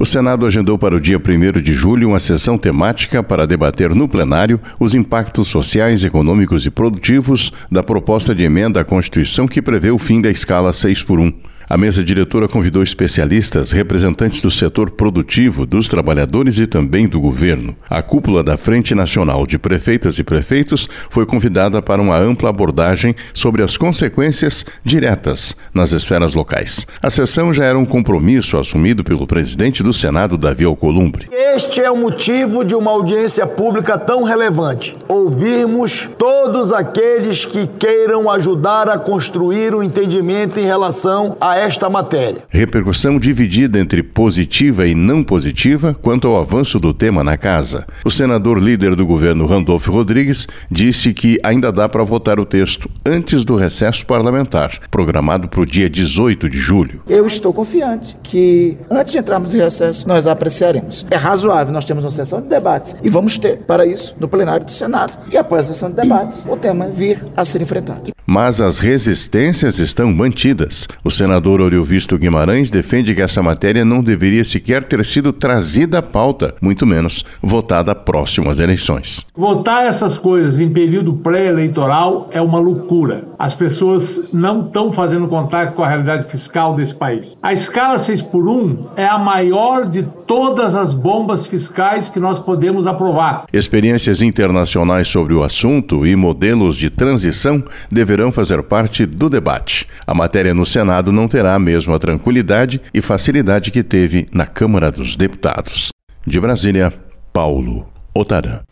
O Senado agendou para o dia 1º de julho uma sessão temática para debater no plenário os impactos sociais, econômicos e produtivos da proposta de emenda à Constituição que prevê o fim da escala 6x1. A mesa diretora convidou especialistas, representantes do setor produtivo, dos trabalhadores e também do governo. A cúpula da Frente Nacional de Prefeitas e Prefeitos foi convidada para uma ampla abordagem sobre as consequências diretas nas esferas locais. A sessão já era um compromisso assumido pelo presidente do Senado, Davi Alcolumbre. Este é o motivo de uma audiência pública tão relevante. Ouvirmos todos aqueles que queiram ajudar a construir um entendimento em relação a esta matéria. Repercussão dividida entre positiva e não positiva quanto ao avanço do tema na casa. O senador líder do governo, Randolfo Rodrigues, disse que ainda dá para votar o texto antes do recesso parlamentar, programado para o dia 18 de julho. Eu estou confiante que antes de entrarmos em recesso, nós apreciaremos. É razoável, nós temos uma sessão de debates e vamos ter, para isso, no plenário do Senado. E após a sessão de debates, o tema vir a ser enfrentado. Mas as resistências estão mantidas. O senador Oriovisto Guimarães defende que essa matéria não deveria sequer ter sido trazida à pauta, muito menos votada próximo às eleições. Votar essas coisas em período pré-eleitoral é uma loucura. As pessoas não estão fazendo contato com a realidade fiscal desse país. A escala 6x1 é a maior de todas as bombas fiscais que nós podemos aprovar. Experiências internacionais sobre o assunto e modelos de transição deverão fazer parte do debate. A matéria no Senado não terá a mesma tranquilidade e facilidade que teve na Câmara dos Deputados. De Brasília, Paulo Otarã.